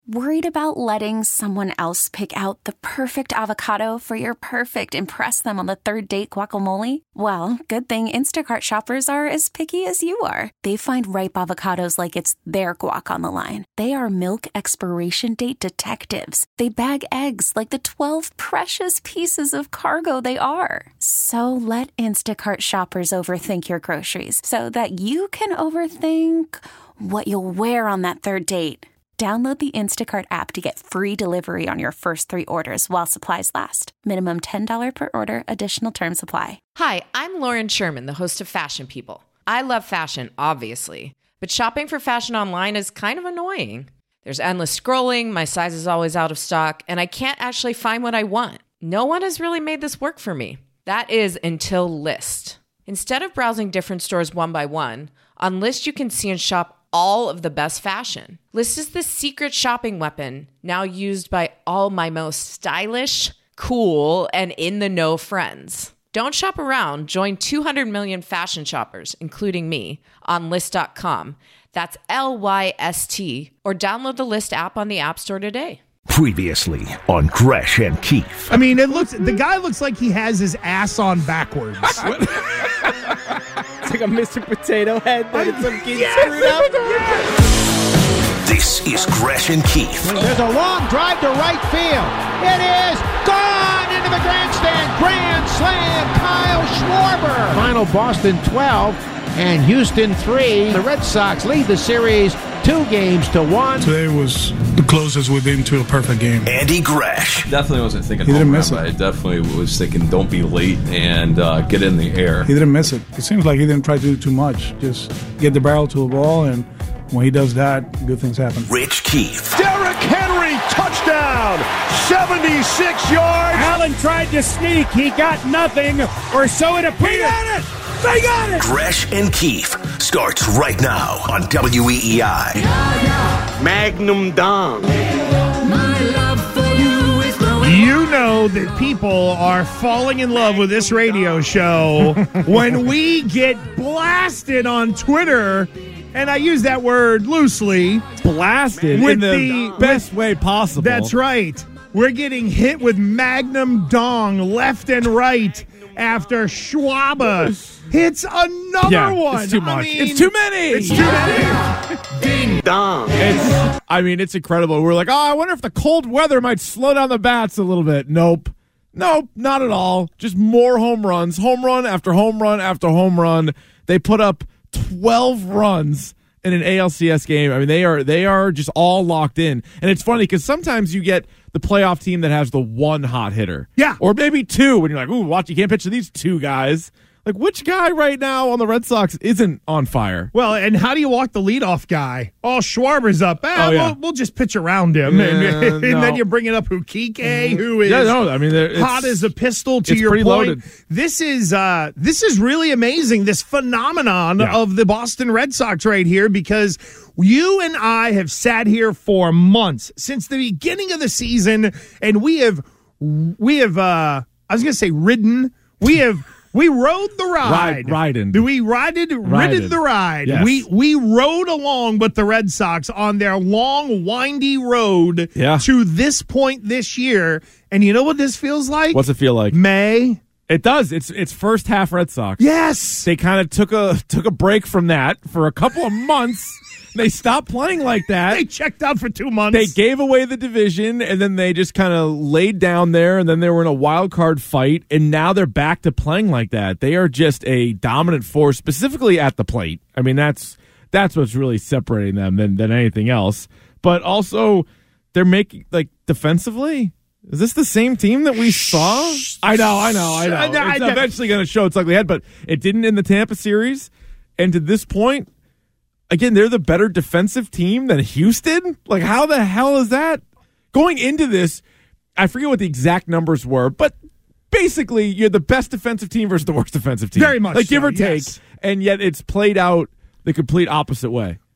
Worried about letting someone else pick out the perfect avocado for your perfect impress them on the third date guacamole? Well, good thing Instacart shoppers are as picky as you are. They find ripe avocados like it's their guac on the line. They are milk expiration date detectives. They bag eggs like the 12 precious pieces of cargo they are. So let Instacart shoppers overthink your groceries so that you can overthink what you'll wear on that third date. Download the Instacart app to get free delivery on your first 3 orders while supplies last. Minimum $10 per order. Additional terms apply. Hi, I'm Lauren Sherman, the host of Fashion People. I love fashion, obviously, but shopping for fashion online is kind of annoying. There's endless scrolling, my size is always out of stock, and I can't actually find what I want. No one has really made this work for me. That is until Lyst. Instead of browsing different stores one by one, on Lyst you can see and shop all of the best fashion. Lyst is the secret shopping weapon now used by all my most stylish, cool, and in-the-know friends. Don't shop around. Join 200 million fashion shoppers, including me, on Lyst.com. That's Lyst, or download the Lyst app on the App Store today. Previously on Gresh and Keefe. I mean, the guy looks like he has his ass on backwards. It's like a Mr. Potato Head that it's some kid screwed up. This is Gresh and Keefe. There's a long drive to right field. It is gone into the grandstand. Grand slam, Kyle Schwarber. Final Boston 12 and Houston 3. The Red Sox lead the series 2-1. Today was the closest we've been to a perfect game. Andy Gresh. Definitely wasn't thinking He didn't home miss run, it. but I definitely was thinking don't be late and get in the air. He didn't miss it. It seems like he didn't try to do too much. Just get the barrel to a ball, and when he does that, good things happen. Rich Keefe. Derrick Henry, touchdown, 76 yards. Allen tried to sneak. He got nothing, or so it appeared. He got it. They got it. Gresh and Keefe starts right now on WEEI. Magnum Dong. You know that people are falling in love with this radio show when we get blasted on Twitter, and I use that word loosely. Blasted With in the best way possible. That's right. We're getting hit with Magnum Dong left and right after Schwaba hits another one. It's too much. I mean, It's too many. It's too many. Ding dong. It's incredible. We're like, I wonder if the cold weather might slow down the bats a little bit. Nope, not at all. Just more home runs. Home run after home run after home run. They put up 12 runs in an ALCS game. I mean, they are just all locked in. And it's funny because sometimes you get the playoff team that has the one hot hitter. Yeah. Or maybe two when you're like, ooh, watch, you can't pitch to these two guys. Like, which guy right now on the Red Sox isn't on fire? Well, and how do you walk the leadoff guy? Oh, Schwarber's up. We'll just pitch around him. And then you're bringing up Ukike, who is hot as a pistol, to your point. Loaded. This is really amazing, this phenomenon of the Boston Red Sox right here, because you and I have sat here for months, since the beginning of the season, and we have I was going to say ridden. We rode the ride. Ridden The ride. Yes. We rode along with the Red Sox on their long, windy road to this point this year. And you know what this feels like? What's it feel like? May. It does. It's first half Red Sox. Yes. They kind of took a break from that for a couple of months. They stopped playing like that. They checked out for 2 months. They gave away the division, and then they just kind of laid down there, and then they were in a wild card fight, and now they're back to playing like that. They are just a dominant force, specifically at the plate. I mean, that's what's really separating them than anything else. But also, they're making, like, defensively, is this the same team that we saw? I know. It's eventually going to show its ugly head, but it didn't in the Tampa series. And to this point, again, they're the better defensive team than Houston? Like, how the hell is that? Going into this, I forget what the exact numbers were, but basically, you're the best defensive team versus the worst defensive team. Very much like, give so, or take. yes. And yet it's played out the complete opposite way.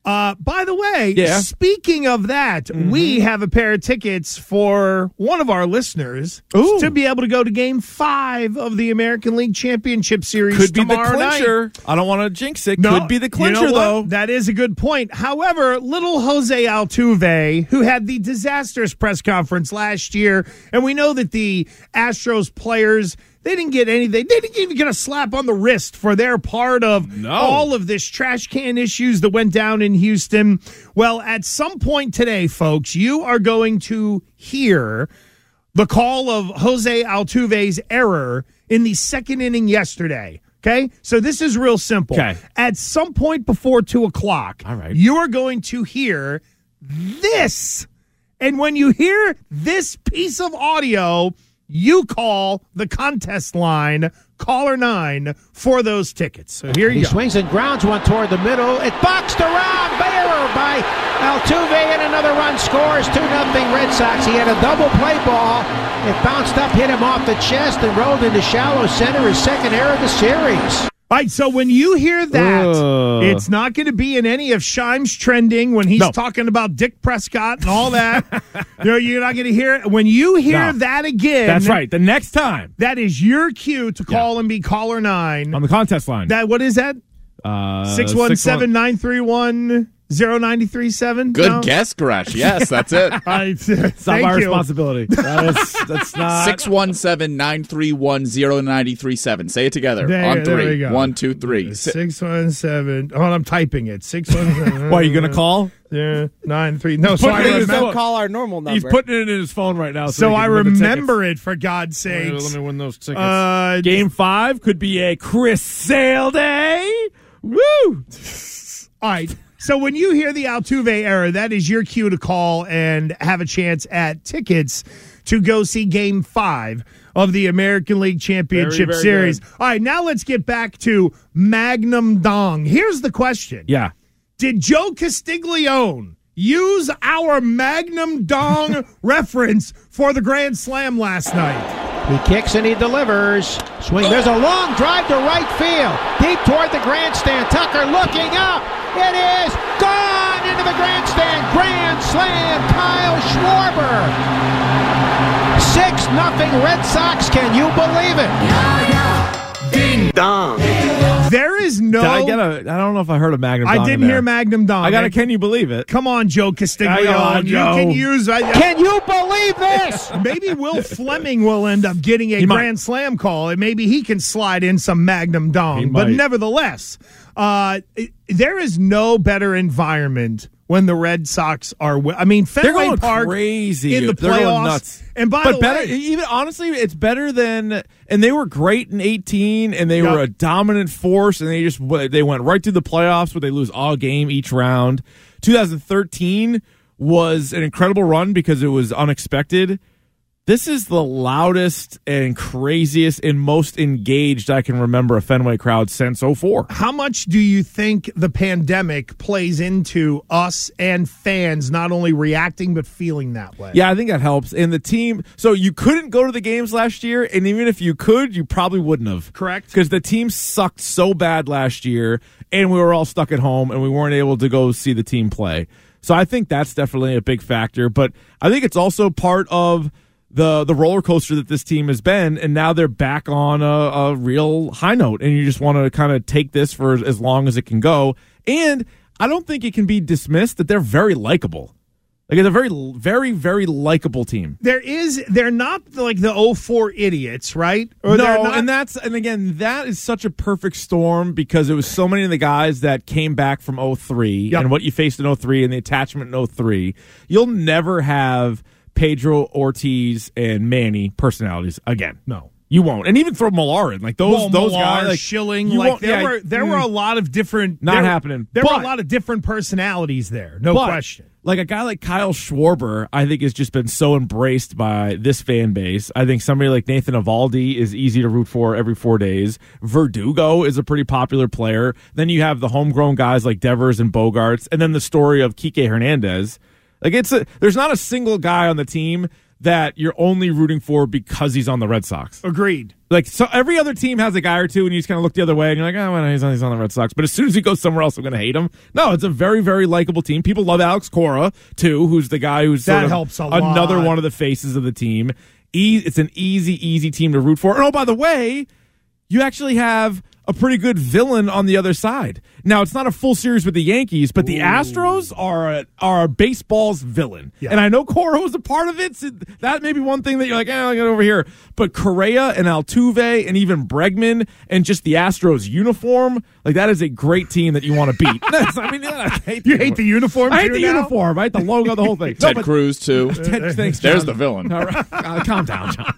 By the way, Yeah. speaking of that, we have a pair of tickets for one of our listeners Ooh. to be able to go to Game 5 of the American League Championship Series Could be the tomorrow clincher. night. I don't want to jinx it. No, Could be the clincher, you know what? though. That is a good point. However, little Jose Altuve, who had the disastrous press conference last year, and we know that the Astros players, they didn't get anything. They didn't even get a slap on the wrist for their part of all of this trash can issues that went down in Houston. Well, at some point today, folks, you are going to hear the call of Jose Altuve's error in the second inning yesterday. Okay? So this is real simple. Okay. At some point before 2 o'clock, All right. you are going to hear this. And when you hear this piece of audio, you call the contest line, caller 9, for those tickets. So here you He go. swings and grounds one toward the middle. It boxed around. Error by Altuve, and another run scores. 2-0 Red Sox. He had a double play ball. It bounced up, hit him off the chest, and rolled into shallow center. His second error of the series. All right, so when you hear that, Ugh. it's not going to be in any of Shime's trending when he's talking about Dick Prescott and all that. You're not going to hear it. When you hear that again, That's right. The next time that is your cue to call and be caller 9. on the contest line. What is that? 617-931-0937? Good guess, Gresh. Yes, that's it. It's not my responsibility. That's not. 617-931-0937. Say it together. On There we 3. go. 1, 2, 3. 617. Oh, I'm typing it. 617. Why, are you going to call? Yeah, 93. No, He's so I putting it in his remember. phone. Call our normal number. He's putting it in his phone right now. So he I can win the remember tickets. it, for God's sakes. Let me win those tickets. Game 5 could be a Chris Sale day. Woo! All right. So when you hear the Altuve error, that is your cue to call and have a chance at tickets to go see Game 5 of the American League Championship Very Series. good. All right, now let's get back to Magnum Dong. Here's the question. Yeah. Did Joe Castiglione use our Magnum Dong reference for the Grand Slam last night? He kicks and he delivers. Swing. There's a long drive to right field. Deep toward the grandstand. Tucker looking up. It is gone into the grandstand. Grand Slam. Kyle Schwarber. 6-0 Red Sox. Can you believe it? Ding dong. There is no... I don't know if I heard a Magnum Dong. I didn't in there. hear Magnum Dong. I got a Can You Believe It? Come on, Joe Castiglione. Come on, You Joe. can use... Can you believe this? Maybe Will Fleming will end up getting a He might. Grand Slam call, and maybe he can slide in some Magnum He Dong. But might. nevertheless, there is no better environment when the Red Sox are... They're Fenway going Park crazy. in the They're playoffs. going nuts. And by but the better, way... even honestly, it's better than, and they were great in 18, and they Yep. were a dominant force, and they went right through the playoffs where they lose all game each round. 2013 was an incredible run because it was unexpected. This is the loudest and craziest and most engaged I can remember a Fenway crowd since 04. How much do you think the pandemic plays into us and fans not only reacting but feeling that way? Yeah, I think that helps. And the team, so you couldn't go to the games last year, and even if you could, you probably wouldn't have. Correct. Because the team sucked so bad last year, and we were all stuck at home, and we weren't able to go see the team play. So I think that's definitely a big factor. But I think it's also part of the roller coaster that this team has been, and now they're back on a real high note, and you just want to kind of take this for as long as it can go. And I don't think it can be dismissed that they're very likable. Like, it's a very, very, very likable team. They're not like the 04 idiots, right? Or No, they're not, and again, that is such a perfect storm because it was so many of the guys that came back from 03 Yep. and what you faced in 03 and the attachment in 03. You'll never have Pedro, Ortiz, and Manny personalities again. No. You won't. And even throw Millar in. Like those Millar, guys. Like, Schilling, you like won't- yeah, there were a lot of different... Not happening. There were But- a lot of different personalities there, no But, question. Like a guy like Kyle Schwarber, I think has just been so embraced by this fan base. I think somebody like Nathan Eovaldi is easy to root for every 4 days. Verdugo is a pretty popular player. Then you have the homegrown guys like Devers and Bogarts, and then the story of Kike Hernandez. Like there's not a single guy on the team that you're only rooting for because he's on the Red Sox. Agreed. Like, so every other team has a guy or two, and you just kind of look the other way, and you're like, oh, well, he's on the Red Sox. But as soon as he goes somewhere else, I'm going to hate him. No, it's a very, very likable team. People love Alex Cora, too, who's the guy who's that sort of helps a lot. Another one of the faces of the team. It's an easy team to root for. And, oh, by the way, you actually have a pretty good villain on the other side. Now, it's not a full series with the Yankees, but the Astros are baseball's villain. Yeah. And I know Cora was a part of it, so that may be one thing that you're like, I'll get over here. But Correa and Altuve and even Bregman and just the Astros uniform, like that is a great team that you want to beat. I mean, I hate you hate the uniform? I hate the uniform, right? The logo, the whole thing. Ted Cruz, too. Thanks, John. There's the villain. All right. Calm down, John.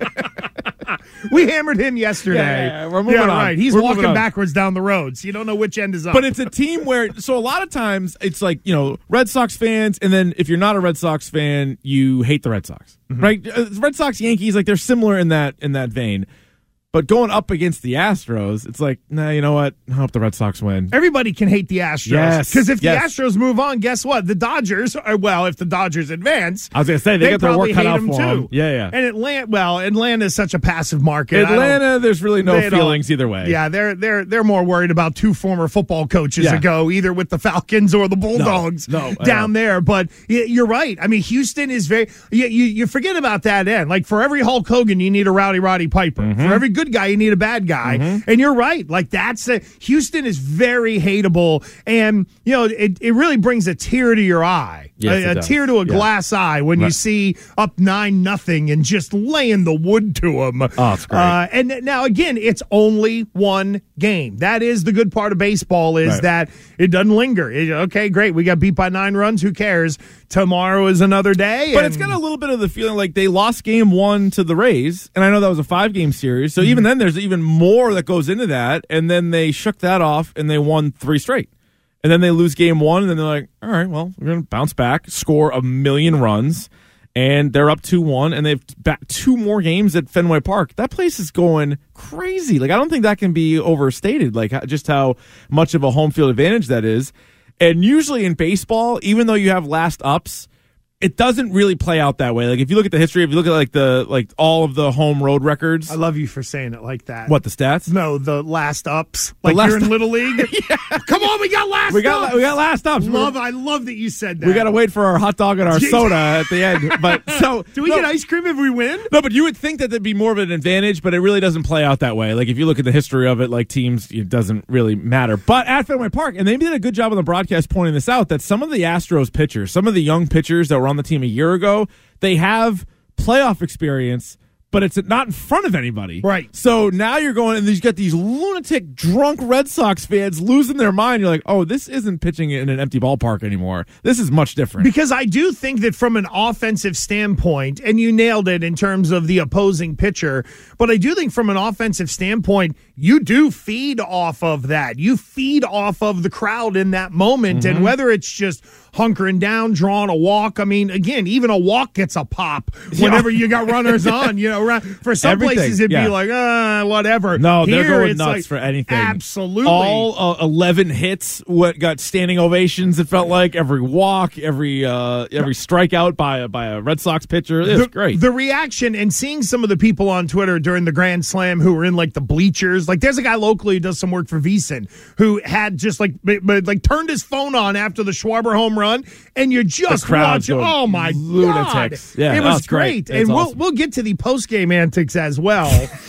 We hammered him yesterday. Yeah, we're moving on. Right. He's walking backwards down the road, so you don't know which end is up. But it's a team where, so a lot of times it's like, Red Sox fans, and then if you're not a Red Sox fan, you hate the Red Sox, right? Red Sox, Yankees, like they're similar in that vein. But going up against the Astros, it's like, nah, you know what? I hope the Red Sox win. Everybody can hate the Astros. Yes. Because if the Astros move on, guess what? The Dodgers, if the Dodgers advance, I was going to say, they got their work cut out for them. Yeah. And Atlanta is such a passive market. Atlanta, there's really no feelings either way. Yeah, they're more worried about two former football coaches ago, either with the Falcons or the Bulldogs down there. But you're right. I mean, Houston is very, you forget about that end. Like for every Hulk Hogan, you need a Rowdy Roddy Piper. Mm-hmm. For every good guy, you need a bad guy. Mm-hmm. And you're right. Like Houston is very hateable. And, it really brings a tear to your eye. Yes, a tear to a glass eye when you see up 9-0 and just laying the wood to them. Oh, it's great. And now, again, it's only one game. That is the good part of baseball is that it doesn't linger. Okay, great. We got beat by 9 runs. Who cares? Tomorrow is another day. But it's got a little bit of the feeling like they lost game 1 to the Rays, and I know that was a 5-game series, so even then there's even more that goes into that, and then they shook that off, and they won 3 straight. And then they lose game 1, and then they're like, all right, well, we're going to bounce back, score 1,000,000 runs, and they're up 2-1, and they've back 2 more games at Fenway Park. That place is going crazy. Like, I don't think that can be overstated, like just how much of a home field advantage that is. And usually in baseball, even though you have last ups, it doesn't really play out that way. Like if you look at the history, if you look at all of the home road records. I love you for saying it like that. What, the stats? No, the last ups. Like you're in Little League. Yeah. Come on, we got last ups. We got last ups. I love that you said that. We got to wait for our hot dog and our soda at the end. But do we get ice cream if we win? No, but you would think that there'd be more of an advantage, but it really doesn't play out that way. Like if you look at the history of it, like teams, it doesn't really matter. But at Fenway Park, and they did a good job on the broadcast pointing this out, that some of the Astros pitchers, some of the young pitchers that were on the team a year ago, they have playoff experience, but it's not in front of anybody. Right. So now you're going, and you've got these lunatic, drunk Red Sox fans losing their mind. You're like, oh, this isn't pitching in an empty ballpark anymore. This is much different. Because I do think that from an offensive standpoint, and you nailed it in terms of the opposing pitcher, but I do think from an offensive standpoint, you do feed off of that. You feed off of the crowd in that moment, and whether it's just hunkering down, drawing a walk. I mean, again, even a walk gets a pop whenever you got runners on. For some places it'd be like, whatever. No, they're going nuts for anything. Absolutely. All 11 hits, what got standing ovations. It felt like every walk, every strikeout by a Red Sox pitcher. It's great. The reaction and seeing some of the people on Twitter during the Grand Slam who were in like the bleachers. Like there's a guy locally who does some work for VSiN who had just like turned his phone on after the Schwarber home run, and you're just watching. Oh my lunatics. God! Yeah, it was great. And awesome. we'll get to the post game antics as well.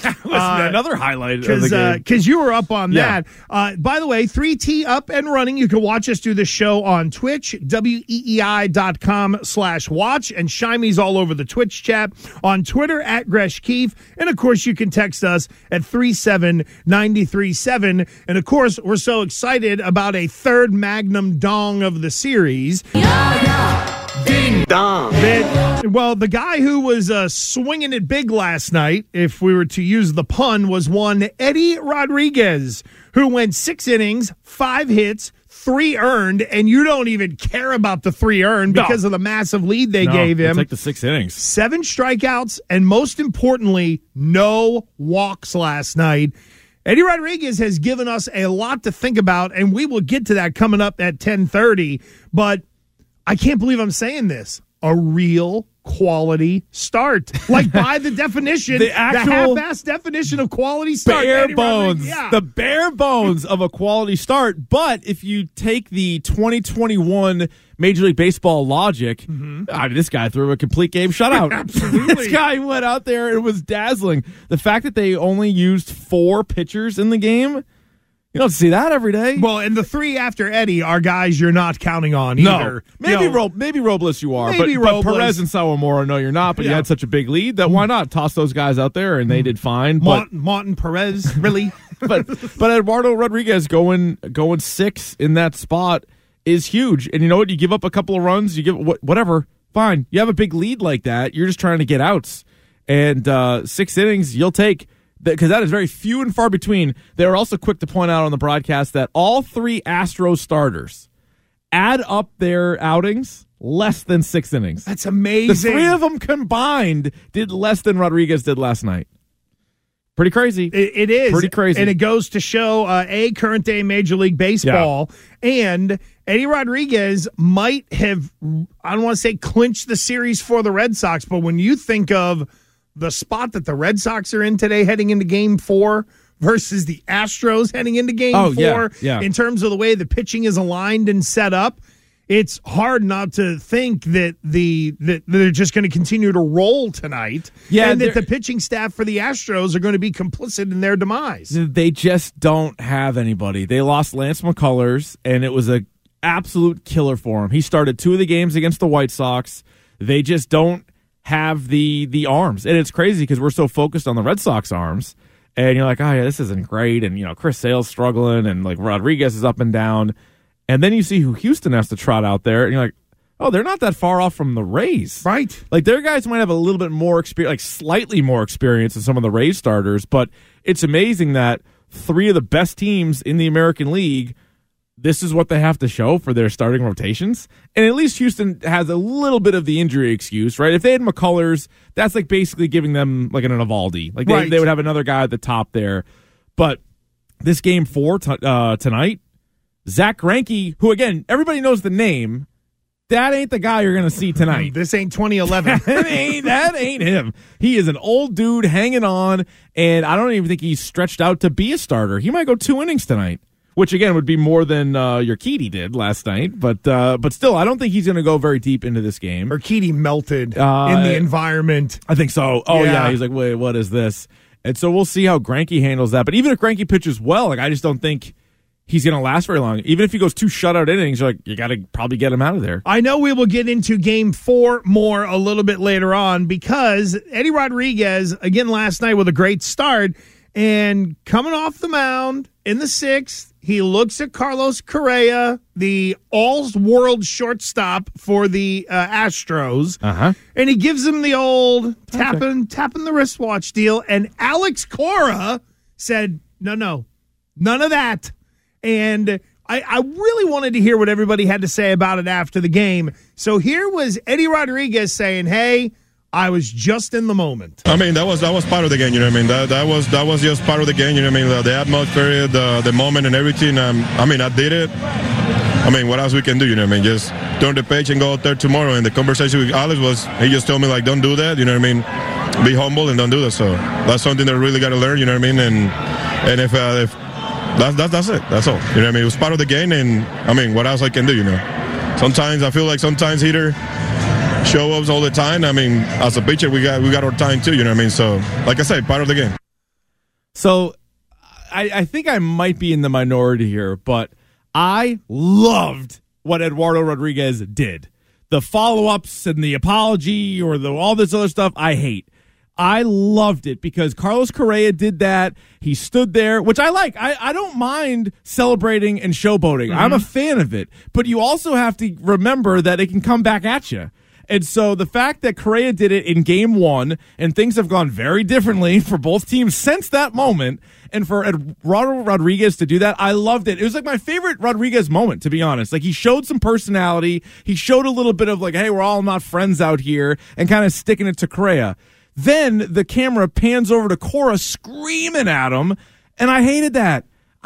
Another highlight of the game because you were up on that. By the way, 3T up and running. You can watch us do the show on Twitch, weei.com/watch, and Shimey's all over the Twitch chat, on Twitter at Gresh Keefe, and of course you can text us at 37937. And of course we're so excited about a third Magnum Dong of the series. Ding dong. Well, the guy who was swinging it big last night, if we were to use the pun, was one Eddie Rodriguez, who went 6 innings, 5 hits, 3 earned, and you don't even care about the 3 earned because of the massive lead they gave him. It's like the 6 innings. 7 strikeouts, and most importantly, no walks last night. Eddie Rodriguez has given us a lot to think about, and we will get to that coming up at 10:30. But I can't believe I'm saying this. A real quality start. Like by the definition, the half-ass definition of quality start. Bare bones. Yeah. The bare bones of a quality start. But if you take the 2021 Major League Baseball logic, this guy threw a complete game shutout. Absolutely. This guy went out there and was dazzling. The fact that they only used 4 pitchers in the game, you don't see that every day. Well, and the 3 after Eddie are guys you're not counting on either. No. Maybe Robles you are. But Perez and Sawamura, no, you're not. But you had such a big lead that why not toss those guys out there, and they did fine. Martin Perez, really? but Eduardo Rodriguez going 6 in that spot is huge. And you know what? You give up a couple of runs, you give whatever, fine. You have a big lead like that. You're just trying to get outs. And 6 innings, you'll take, because that is very few and far between. They were also quick to point out on the broadcast that all 3 Astros starters add up their outings less than 6 innings. That's amazing. The 3 of them combined did less than Rodriguez did last night. Pretty crazy. It is. Pretty crazy. And it goes to show, current day Major League Baseball, and Eddie Rodriguez might have, I don't want to say clinched the series for the Red Sox, but when you think of the spot that the Red Sox are in today heading into Game 4 versus the Astros heading into Game 4, in terms of the way the pitching is aligned and set up, it's hard not to think that they're just going to continue to roll tonight, and that the pitching staff for the Astros are going to be complicit in their demise. They just don't have anybody. They lost Lance McCullers, and it was an absolute killer for him. He started 2 of the games against the White Sox. They just don't have the arms, and it's crazy because we're so focused on the Red Sox arms, and you're like, oh yeah, this isn't great, and Chris Sale's struggling, and like Rodriguez is up and down. And then you see who Houston has to trot out there, and you're like, oh, they're not that far off from the Rays. Right. Like, their guys might have a little bit more experience, like slightly more experience than some of the Rays starters, but it's amazing that 3 of the best teams in the American League, this is what they have to show for their starting rotations. And at least Houston has a little bit of the injury excuse, right? If they had McCullers, that's like basically giving them like an Eovaldi. Like, they would have another guy at the top there. But this Game 4 tonight, Zach Greinke, who, again, everybody knows the name, that ain't the guy you're going to see tonight. This ain't 2011. that ain't him. He is an old dude hanging on, and I don't even think he's stretched out to be a starter. He might go 2 innings tonight, which, again, would be more than Urquidy did last night. But still, I don't think he's going to go very deep into this game. Urquidy melted in the environment. I think so. Oh, yeah. He's like, wait, what is this? And so we'll see how Greinke handles that. But even if Greinke pitches well, like, I just don't think he's going to last very long. Even if he goes 2 shutout innings, you're like, you got to probably get him out of there. I know we will get into Game 4 more a little bit later on because Eddie Rodriguez, again last night with a great start, and coming off the mound in the 6th, he looks at Carlos Correa, the all-world shortstop for the Astros, and he gives him the old tapping the wristwatch deal, and Alex Cora said, no, none of that. And I really wanted to hear what everybody had to say about it after the game. So here was Eddie Rodriguez saying, hey, I was just in the moment. I mean, that was part of the game, you know what I mean? That was just part of the game, you know what I mean? The atmosphere, the moment and everything. I mean, I did it. I mean, what else we can do, you know what I mean? Just turn the page and go out there tomorrow. And the conversation with Alex was, he just told me, like, don't do that, you know what I mean? Be humble and don't do that. So that's something that I really got to learn, you know what I mean? And if that's it. That's all. You know what I mean? It was part of the game, and, I mean, what else I can do, you know? Sometimes I feel like hitter show-ups all the time. I mean, as a pitcher, we got our time too, you know what I mean? So, like I said, part of the game. So, I think I might be in the minority here, but I loved what Eduardo Rodriguez did. The follow-ups and the apology or all this other stuff, I hate. I loved it because Carlos Correa did that. He stood there, which I like. I don't mind celebrating and showboating. I'm a fan of it. But you also have to remember that it can come back at you. And so the fact that Correa did it in Game 1, and things have gone very differently for both teams since that moment, and for Eduardo Rodriguez to do that, I loved it. It was like my favorite Rodriguez moment, to be honest. Like, he showed some personality. He showed a little bit of like, hey, we're all not friends out here, and kind of sticking it to Correa. Then the camera pans over to Cora screaming at him, and I hated that.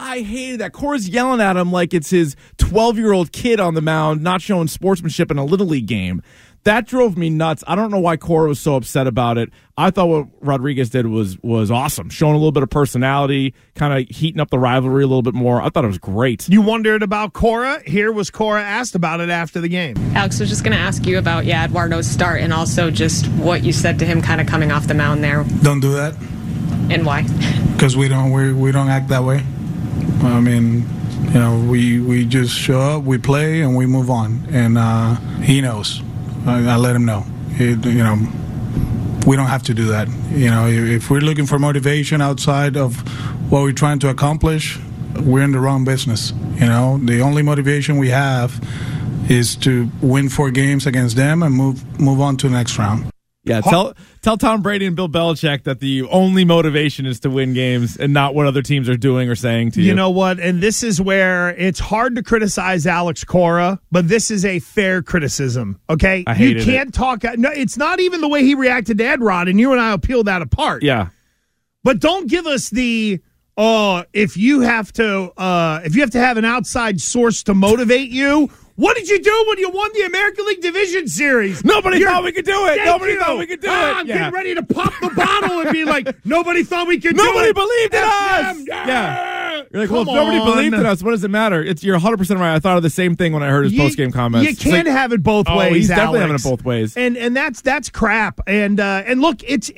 Cora's yelling at him like it's his 12-year-old kid on the mound, not showing sportsmanship in a Little League game. That drove me nuts. I don't know why Cora was so upset about it. I thought what Rodriguez did was awesome, showing a little bit of personality, kind of heating up the rivalry a little bit more. I thought it was great. You wondered about Cora? Here was Cora asked about it after the game. Alex was just going to ask you about, Eduardo's start and also just what you said to him kind of coming off the mound there. Don't do that. And why? Because we don't act that way. I mean, we just show up, we play, and we move on. And he knows. I let him know. We don't have to do that. If we're looking for motivation outside of what we're trying to accomplish, we're in the wrong business. The only motivation we have is to win 4 games against them and move on to the next round. Yeah, tell Tom Brady and Bill Belichick that the only motivation is to win games and not what other teams are doing or saying to you. You know what? And this is where it's hard to criticize Alex Cora, but this is a fair criticism, okay? I hated You can't talk. No, it's not even the way he reacted to Ed Rod, and you and I will peel that apart. Yeah. But don't give us the, if you have to have an outside source to motivate you. What did you do when you won the American League Division Series? Nobody thought we could do it. Nobody thought we could do it. I'm getting ready to pop the bottle and be like, nobody thought we could do it. Nobody believed in us. Yeah. You're like, well, if nobody believed in us, what does it matter? You're 100% right. I thought of the same thing when I heard his post-game comments. You can't have it both ways, he's Alex. definitely having it both ways. And that's crap. And look, it's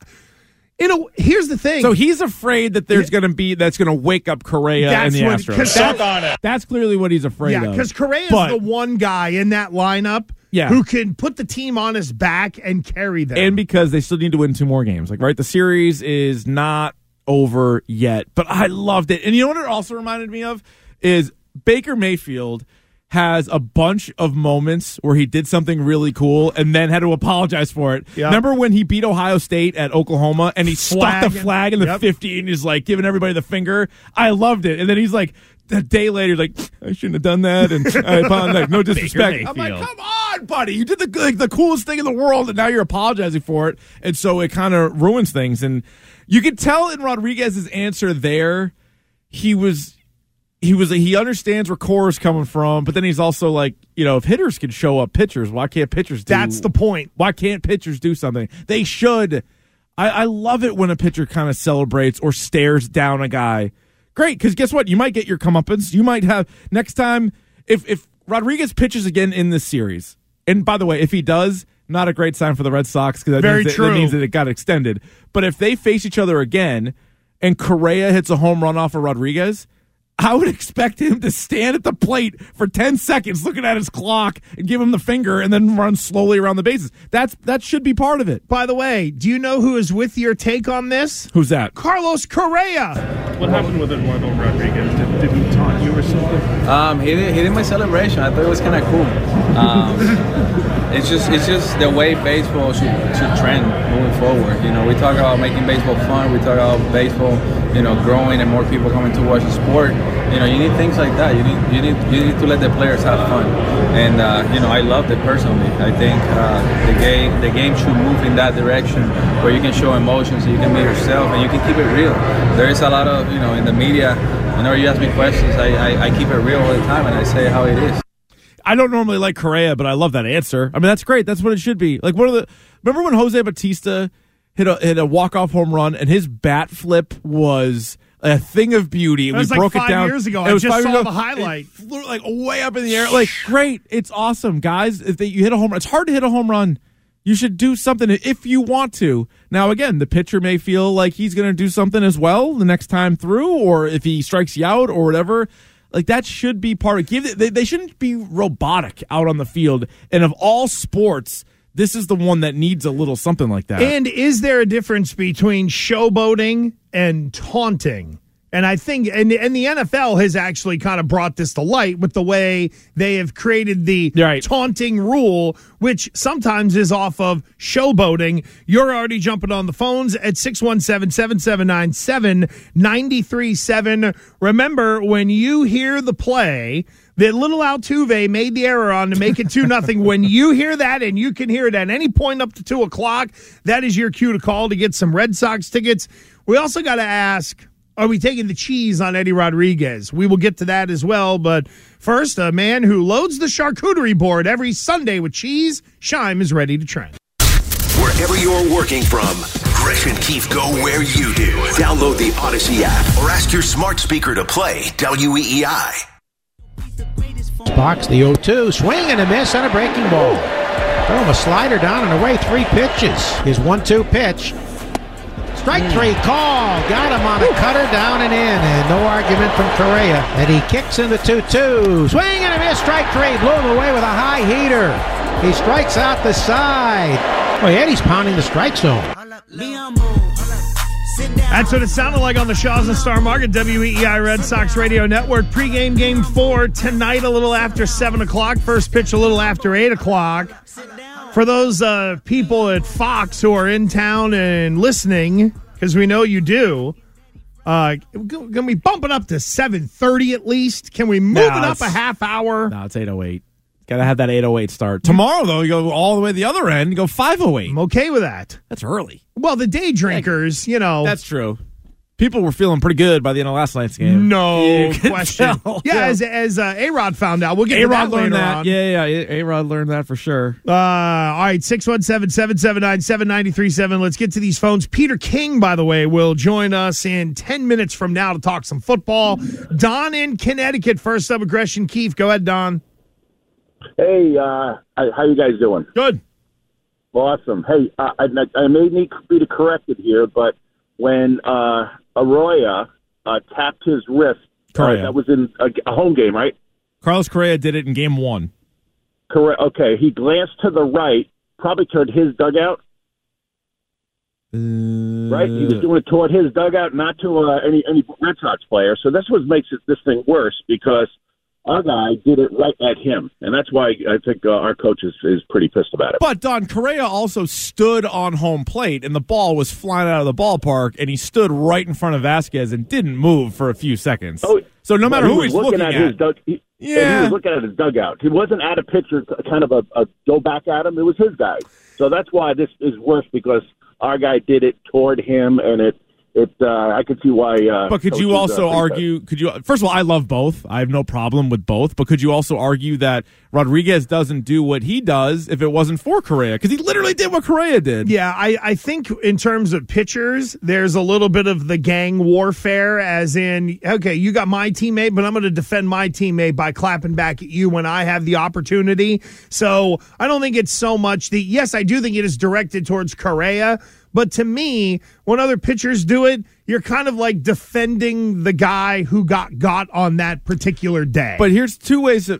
here's the thing. So he's afraid that that's going to wake up Correa and the Astros. That's clearly what he's afraid of. Yeah, because Correa's the one guy in that lineup who can put the team on his back and carry them. And because they still need to win 2 more games. The series is not over yet. But I loved it. And you know what it also reminded me of is Baker Mayfield has a bunch of moments where he did something really cool and then had to apologize for it. Yep. Remember when he beat Ohio State at Oklahoma and he stuck the flag in the 50 and he's like giving everybody the finger? I loved it. And then he's like, a day later, I shouldn't have done that. And I apologize. No disrespect. I'm like, come on, buddy. You did the coolest thing in the world and now you're apologizing for it. And so it kind of ruins things. And you could tell in Rodriguez's answer there, he understands where Cora's coming from, but then he's also like, if hitters can show up pitchers, why can't pitchers do? That's the point. Why can't pitchers do something? They should. I love it when a pitcher kind of celebrates or stares down a guy. Great, because guess what? You might get your comeuppance. You might have next time if Rodriguez pitches again in this series. And by the way, if he does, not a great sign for the Red Sox because that means that it got extended. But if they face each other again and Correa hits a home run off of Rodriguez, I would expect him to stand at the plate for 10 seconds looking at his clock and give him the finger and then run slowly around the bases. That should be part of it. By the way, do you know who is with your take on this? Who's that? Carlos Correa. What happened with Eduardo Rodriguez? Did he taunt you or something? He did my celebration. I thought it was kind of cool. It's just the way baseball should trend moving forward. We talk about making baseball fun. We talk about baseball, growing and more people coming to watch the sport. You need things like that. You need to let the players have fun. And I loved it personally. I think the game should move in that direction where you can show emotions, so you can be yourself, and you can keep it real. There is a lot of in the media. Whenever you ask me questions, I keep it real all the time, and I say how it is. I don't normally like Correa, but I love that answer. I mean, that's great. That's what it should be. Remember when Jose Bautista hit a walk-off home run, and his bat flip was a thing of beauty. We broke it down 5 years ago. I just saw the highlight. It flew way up in the air. Great. It's awesome, guys. If you hit a home run, it's hard to hit a home run. You should do something if you want to. Now, again, the pitcher may feel like he's going to do something as well the next time through, or if he strikes you out or whatever. That should be part of it. They shouldn't be robotic out on the field. And of all sports, this is the one that needs a little something like that. And is there a difference between showboating and taunting? And I think, and the NFL has actually kind of brought this to light with the way they have created the taunting rule, which sometimes is off of showboating. You're already jumping on the phones at 617-779-7937. Remember, when you hear the play that little Altuve made the error on to make it 2-0, when you hear that, and you can hear it at any point up to 2 o'clock, that is your cue to call to get some Red Sox tickets. We also got to ask Are we taking the cheese on Eddie Rodriguez? We will get to that as well. But first, a man who loads the charcuterie board every Sunday with cheese, Scheim is ready to trend. Wherever you're working from, Gresh and Keefe go where you do. Download the Odyssey app or ask your smart speaker to play WEEI. Box the 0-2, swing and a miss on a breaking ball. Throw him a slider down and away, 3 pitches. His 1-2 pitch. Strike 3 call. Got him on a cutter down and in. And no argument from Correa. And he kicks in the 2-2. Swing and a miss. Strike 3. Blew him away with a high heater. He strikes out the side. Well, Eddie's pounding the strike zone. That's what it sounded like on the Shaw's and Star Market, WEEI Red Sox Radio Network. Pre-game Game 4 tonight a little after 7 o'clock. First pitch a little after 8 o'clock. For those people at Fox who are in town and listening, because we know you do, can we bump it up to 7:30 at least? Can we move it up a half hour? No, it's 8:08. Got to have that 8:08 start. Tomorrow, though, you go all the way to the other end, you go 5:08. I'm okay with that. That's early. Well, the day drinkers, you know. That's true. People were feeling pretty good by the end of last night's game. No question. As A-Rod found out. We'll get to that later on. Yeah, A-Rod learned that for sure. All right, 617-779-7937. Let's get to these phones. Peter King, by the way, will join us in 10 minutes from now to talk some football. Don in Connecticut, first up with Gresh and Keefe. Go ahead, Don. Hey, how you guys doing? Good. Awesome. Hey, I may need to be corrected here, but when Arroyo tapped his wrist, that was in a home game, right? Carlos Correa did it in game 1. Correct. Okay, he glanced to the right, probably toward his dugout. Right? He was doing it toward his dugout, not to any Red Sox player. So that's what makes this thing worse, because our guy did it right at him, and that's why I think our coach is pretty pissed about it. But, Don, Correa also stood on home plate, and the ball was flying out of the ballpark, and he stood right in front of Vasquez and didn't move for a few seconds. So no matter who he's looking at. He was looking at his dugout. He wasn't at a pitcher, kind of a go back at him. It was his guy. So that's why this is worse, because our guy did it toward him, and I could see why. But could you also argue? First of all, I love both. I have no problem with both. But could you also argue that Rodriguez doesn't do what he does if it wasn't for Correa? Because he literally did what Correa did. Yeah, I think in terms of pitchers, there's a little bit of the gang warfare, as in, okay, you got my teammate, but I'm going to defend my teammate by clapping back at you when I have the opportunity. So I don't think it's so much yes, I do think it is directed towards Correa. But to me, when other pitchers do it, you're kind of like defending the guy who got on that particular day. But there's two ways.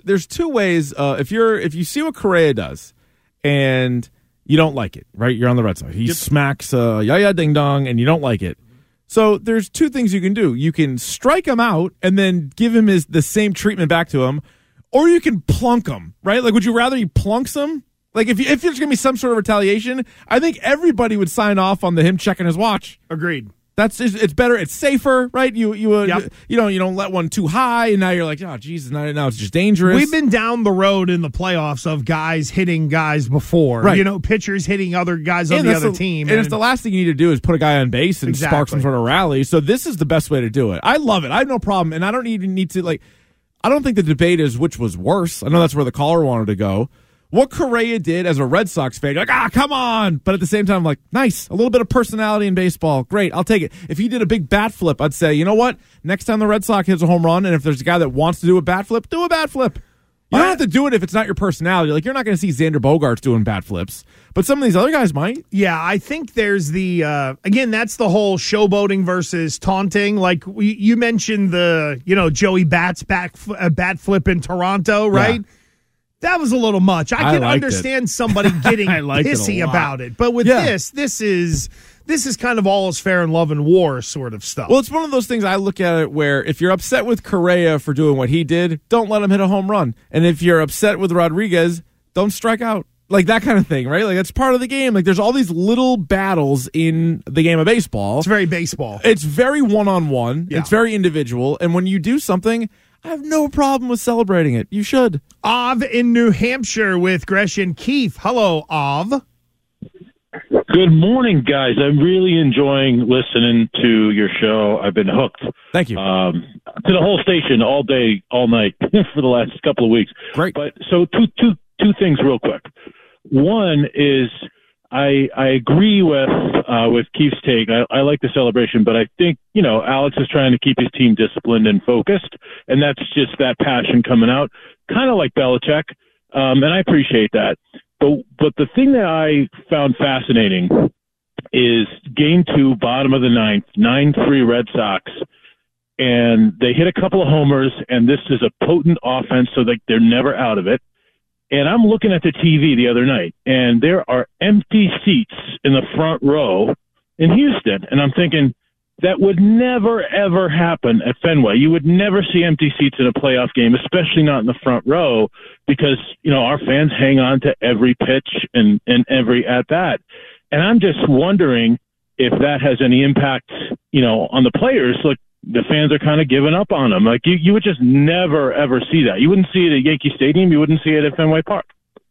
If you see what Correa does and you don't like it, right? You're on the Red Sox. He smacks ya ding dong, and you don't like it. So there's two things you can do. You can strike him out and then give him the same treatment back to him, or you can plunk him, right? Like, would you rather he plunks him? Like, if there's going to be some sort of retaliation, I think everybody would sign off on him checking his watch. Agreed. It's better. It's safer, right? You don't let one too high, and now you're like, oh, Jesus, now it's just dangerous. We've been down the road in the playoffs of guys hitting guys before. Right. Pitchers hitting other guys on the other team. And it's the last thing you need to do is put a guy on base and spark some sort of rally. So this is the best way to do it. I love it. I have no problem, and I don't even need to, I don't think the debate is which was worse. I know that's where the caller wanted to go. What Correa did as a Red Sox fan, you're like, come on. But at the same time, I'm like, nice. A little bit of personality in baseball. Great. I'll take it. If he did a big bat flip, I'd say, you know what? Next time the Red Sox hits a home run, and if there's a guy that wants to do a bat flip, do a bat flip. You don't have to do it if it's not your personality. Like, you're not going to see Xander Bogaerts doing bat flips. But some of these other guys might. Yeah, I think there's again, that's the whole showboating versus taunting. Like, you mentioned Joey Bat's bat flip in Toronto, right? Yeah. That was a little much. I can understand somebody getting pissy about it. But with this is kind of all is fair in love and war sort of stuff. Well, it's one of those things I look at it where if you're upset with Correa for doing what he did, don't let him hit a home run. And if you're upset with Rodriguez, don't strike out. Like, that kind of thing, right? Like, that's part of the game. Like, there's all these little battles in the game of baseball. It's very baseball. It's very one-on-one. Yeah. It's very individual. And when you do something, I have no problem with celebrating it. You should. Av in New Hampshire with Gresh and Keefe. Hello, Av. Good morning, guys. I'm really enjoying listening to your show. I've been hooked. Thank you. To the whole station all day, all night for the last couple of weeks. Great. But so two things real quick. One is I agree with Keith's take. I like the celebration, but I think, Alex is trying to keep his team disciplined and focused, and that's just that passion coming out, kind of like Belichick, and I appreciate that. But the thing that I found fascinating is Game 2, bottom of the ninth, 9-3 Red Sox, and they hit a couple of homers, and this is a potent offense, so they're never out of it. And I'm looking at the TV the other night, and there are empty seats in the front row in Houston, and I'm thinking that would never, ever happen at Fenway. You would never see empty seats in a playoff game, especially not in the front row, because, our fans hang on to every pitch and every at-bat. And I'm just wondering if that has any impact, on the players. Like, the fans are kind of giving up on them. Like, you would just never, ever see that. You wouldn't see it at Yankee Stadium. You wouldn't see it at Fenway Park.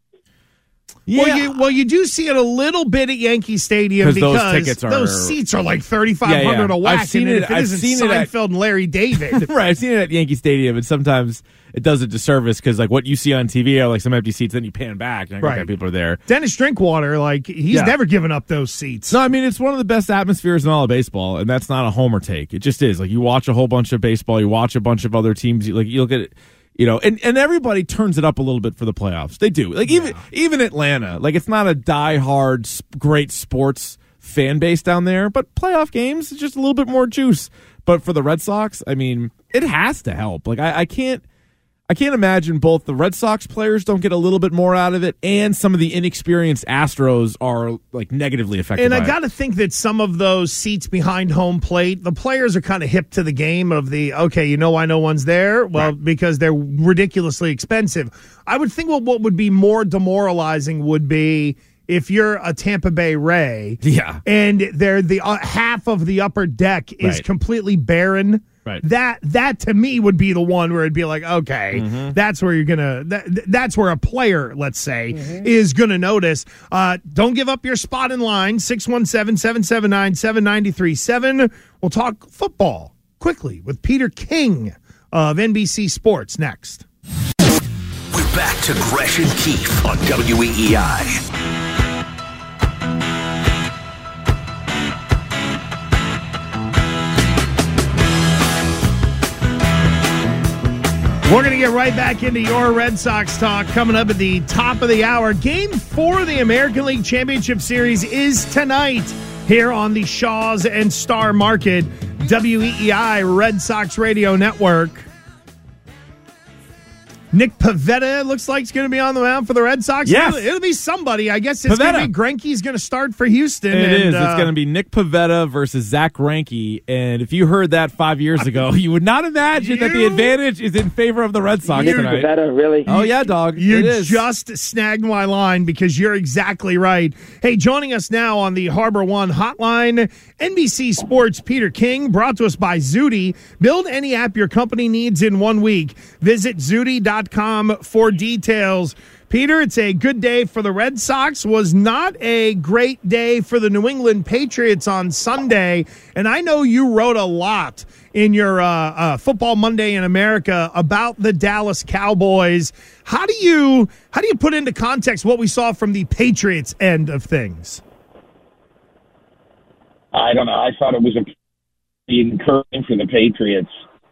Yeah. Well, you do see it a little bit at Yankee Stadium because those seats are like $3,500 a whack. I've seen it. I've seen Seinfeld and Larry David. Right, I've seen it at Yankee Stadium, and sometimes it does a disservice because like what you see on TV are like some empty seats, then you pan back and okay, people are there. Dennis Drinkwater, he's never given up those seats. No, I mean it's one of the best atmospheres in all of baseball, and that's not a homer take. It just is. Like you watch a whole bunch of baseball, you watch a bunch of other teams, you look at it. And everybody turns it up a little bit for the playoffs. They do. Like even Atlanta, like it's not a diehard great sports fan base down there, but playoff games is just a little bit more juice. But for the Red Sox, I mean, it has to help. Like I can't imagine both the Red Sox players don't get a little bit more out of it, and some of the inexperienced Astros are like negatively affected. And by I got to think that some of those seats behind home plate, the players are kind of hip to the game of I know one's there. Well, right. Because they're ridiculously expensive. I would think what would be more demoralizing would be if you're a Tampa Bay Ray, and they're the half of the upper deck is completely barren. Right. That to me would be the one where it'd be like, okay, that's where you're gonna. That's where a player, let's say, is gonna notice. Don't give up your spot in line. 617-779-7937. We'll talk football quickly with Peter King of NBC Sports next. We're back to Gresh and Keefe on WEEI. We're going to get right back into your Red Sox talk coming up at the top of the hour. Game 4 of the American League Championship Series is tonight here on the Shaws and Star Market, WEEI Red Sox Radio Network. Nick Pivetta looks like he's going to be on the mound for the Red Sox. Yes. It'll be somebody. I guess it's going to be Greinke's going to start for Houston. It is. It's going to be Nick Pivetta versus Zach Greinke. And if you heard that 5 years ago, you would not imagine that the advantage is in favor of the Red Sox tonight. Pivetta, really? Oh, yeah, dog. You just snagged my line because you're exactly right. Hey, joining us now on the Harbor One hotline, NBC Sports' Peter King, brought to us by Zudy. Build any app your company needs in 1 week. Visit Zudy.com for details. Peter, it's a good day for the Red Sox. Was not a great day for the New England Patriots on Sunday. And I know you wrote a lot in your Football Monday in America about the Dallas Cowboys. How do you put into context what we saw from the Patriots end of things? I don't know. I thought it was encouraging for the Patriots.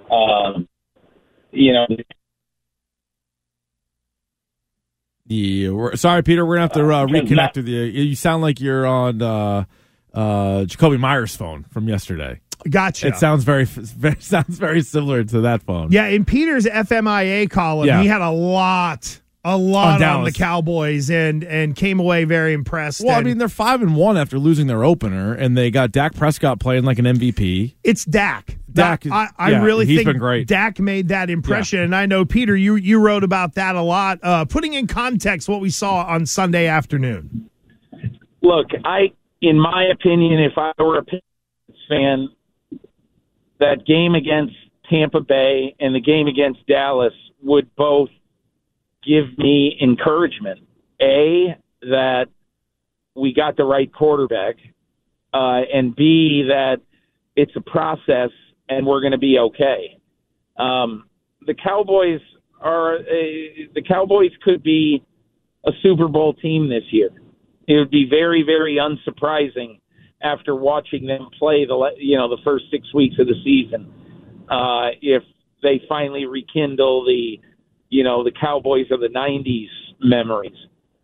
Sorry, Peter. We're going to have to reconnect with you. You sound like you're on Jacoby Meyer's phone from yesterday. Gotcha. It sounds very similar to that phone. Yeah, in Peter's FMIA column, he had a lot on the Cowboys and came away very impressed. Well, I mean, they're 5-1 after losing their opener, and they got Dak Prescott playing like an MVP. It's Dak. I really think been great. Dak made that impression, and I know, Peter, you wrote about that a lot, putting in context what we saw on Sunday afternoon. Look, in my opinion, if I were a Patriots fan, that game against Tampa Bay and the game against Dallas would both give me encouragement. A, that we got the right quarterback, and B, that it's a process and we're going to be okay. The Cowboys could be a Super Bowl team this year. It would be very, very unsurprising after watching them play the first 6 weeks of the season, if they finally rekindle the Cowboys of the 90s memories.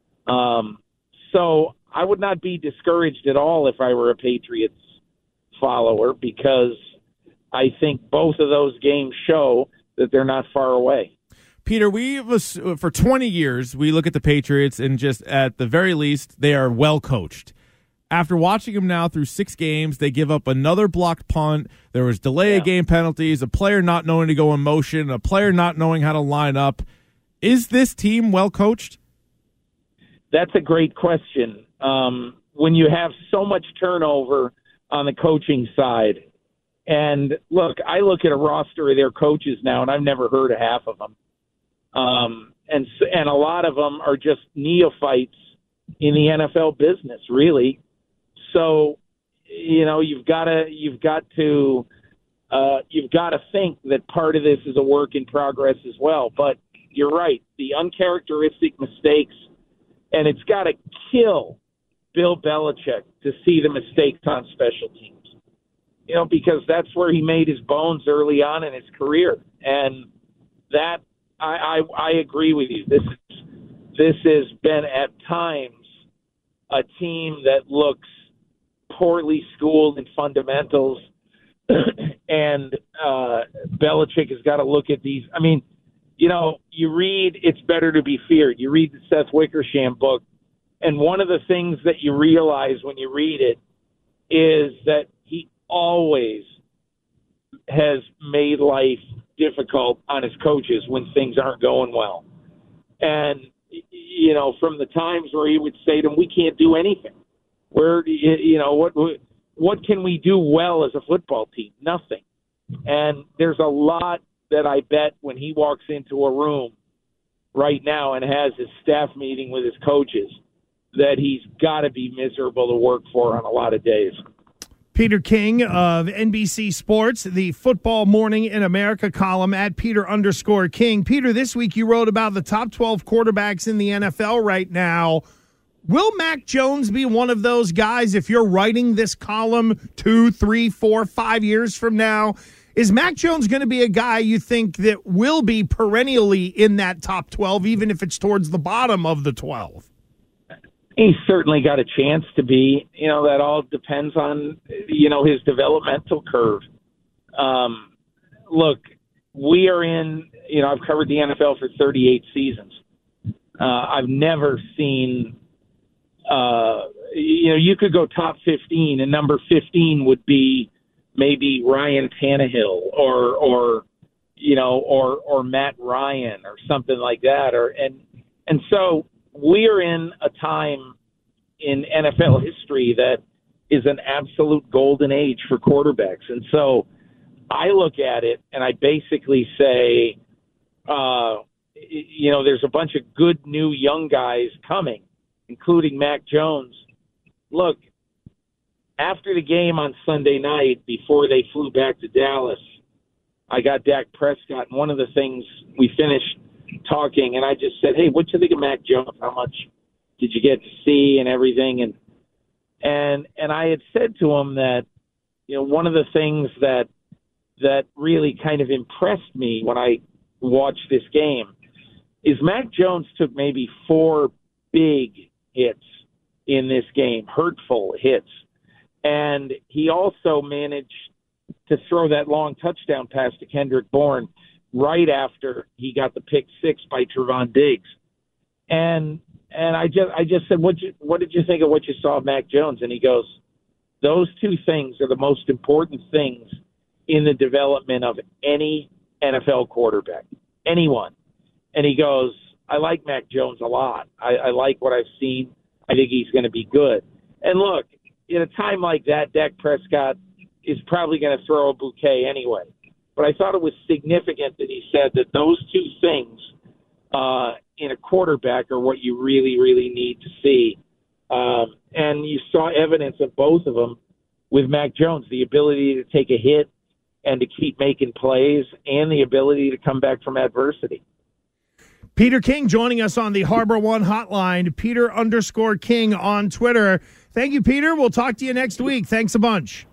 So I would not be discouraged at all if I were a Patriots follower, because I think both of those games show that they're not far away. Peter, for 20 years, we look at the Patriots and just at the very least, they are well coached. After watching them now through 6 games, they give up another blocked punt. There was delay of game penalties, a player not knowing to go in motion, a player not knowing how to line up. Is this team well coached? That's a great question. When you have so much turnover on the coaching side, and look, I look at a roster of their coaches now, and I've never heard of half of them. And a lot of them are just neophytes in the NFL business, really. So, you've got to think that part of this is a work in progress as well. But you're right, the uncharacteristic mistakes, and it's got to kill Bill Belichick to see the mistakes on special teams. Because that's where he made his bones early on in his career, and that I agree with you. This has been at times a team that looks poorly schooled in fundamentals, and Belichick has got to look at these. I mean, you read It's Better to Be Feared. You read the Seth Wickersham book, and one of the things that you realize when you read it is that he always has made life difficult on his coaches when things aren't going well. And, from the times where he would say to them, we can't do anything. What can we do well as a football team? Nothing. And there's a lot that I bet when he walks into a room right now and has his staff meeting with his coaches, that he's got to be miserable to work for on a lot of days. Peter King of NBC Sports, the Football Morning in America column at Peter_King. Peter, this week you wrote about the top 12 quarterbacks in the NFL right now. Will Mac Jones be one of those guys if you're writing this column 2, 3, 4, 5 years from now? Is Mac Jones going to be a guy you think that will be perennially in that top 12, even if it's towards the bottom of the 12? He's certainly got a chance to be. That all depends on, his developmental curve. Look, we are in, I've covered the NFL for 38 seasons. I've never seen, you could go top 15, and number 15 would be maybe Ryan Tannehill or Matt Ryan or something like that. And so we are in a time in NFL history that is an absolute golden age for quarterbacks. And so I look at it and I basically say, there's a bunch of good new young guys coming, including Mac Jones. Look, after the game on Sunday night, before they flew back to Dallas, I got Dak Prescott, and one of the things we finished talking, and I just said, hey, what do you think of Mac Jones? How much did you get to see and everything? And I had said to him that, one of the things that really kind of impressed me when I watched this game is Mac Jones took maybe 4 big hits in this game, hurtful hits. And he also managed to throw that long touchdown pass to Kendrick Bourne right after he got the pick 6 by Trevon Diggs. And I just said, what did you think of what you saw of Mac Jones? And he goes, those 2 things are the most important things in the development of any NFL quarterback, anyone. And he goes, I like Mac Jones a lot. I like what I've seen. I think he's going to be good. And look, in a time like that, Dak Prescott is probably going to throw a bouquet anyway. But I thought it was significant that he said that those 2 things in a quarterback are what you really, really need to see And you saw evidence of both of them with Mac Jones, the ability to take a hit and to keep making plays and the ability to come back from adversity. Peter King joining us on the Harbor One hotline, Peter_King on Twitter. Thank you, Peter. We'll talk to you next week. Thanks a bunch.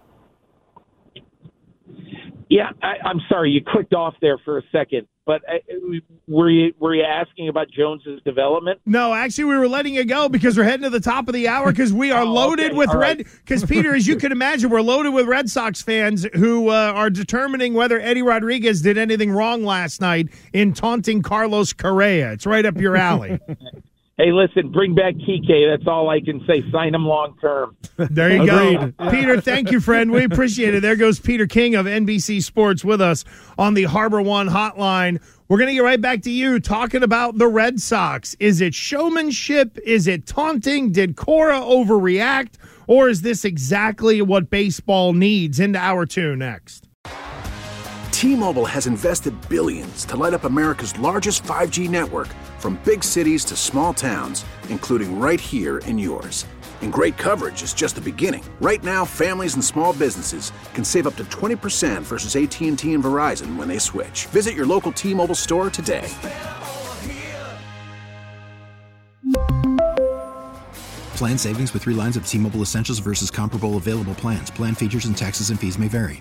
Yeah, I'm sorry, you clicked off there for a second, but were you asking about Jones's development? No, actually, we were letting it go because we're heading to the top of the hour because we are loaded with Red. Because Peter, as you can imagine, we're loaded with Red Sox fans who are determining whether Eddie Rodriguez did anything wrong last night in taunting Carlos Correa. It's right up your alley. Hey, listen, bring back Kike. That's all I can say. Sign him long term. There you go. Peter, thank you, friend. We appreciate it. There goes Peter King of NBC Sports with us on the Harbor One hotline. We're going to get right back to you talking about the Red Sox. Is it showmanship? Is it taunting? Did Cora overreact? Or is this exactly what baseball needs? Into hour two next. T-Mobile has invested billions to light up America's largest 5G network, from big cities to small towns, including right here in yours. And great coverage is just the beginning. Right now, families and small businesses can save up to 20% versus AT&T and Verizon when they switch. Visit your local T-Mobile store today. Plan savings with 3 lines of T-Mobile Essentials versus comparable available plans. Plan features and taxes and fees may vary.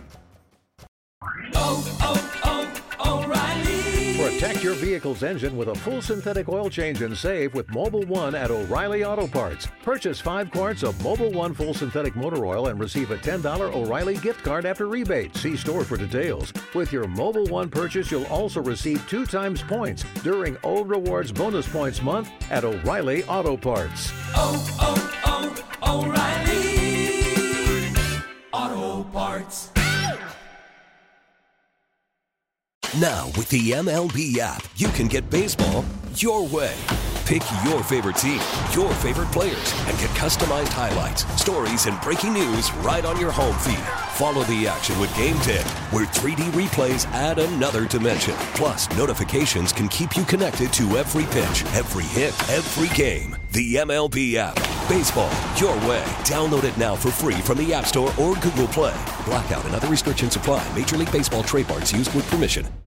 Protect your vehicle's engine with a full synthetic oil change and save with Mobil 1 at O'Reilly Auto Parts. Purchase 5 quarts of Mobil 1 full synthetic motor oil and receive a $10 O'Reilly gift card after rebate. See store for details. With your Mobil 1 purchase, you'll also receive 2 times points during O Rewards Bonus Points Month at O'Reilly Auto Parts. O'Reilly Auto Parts. Now, with the MLB app, you can get baseball your way. Pick your favorite team, your favorite players, and get customized highlights, stories, and breaking news right on your home feed. Follow the action with Game 10, where 3D replays add another dimension. Plus, notifications can keep you connected to every pitch, every hit, every game. The MLB app. Baseball your way. Download it now for free from the App Store or Google Play. Blackout and other restrictions apply. Major League Baseball trademarks used with permission.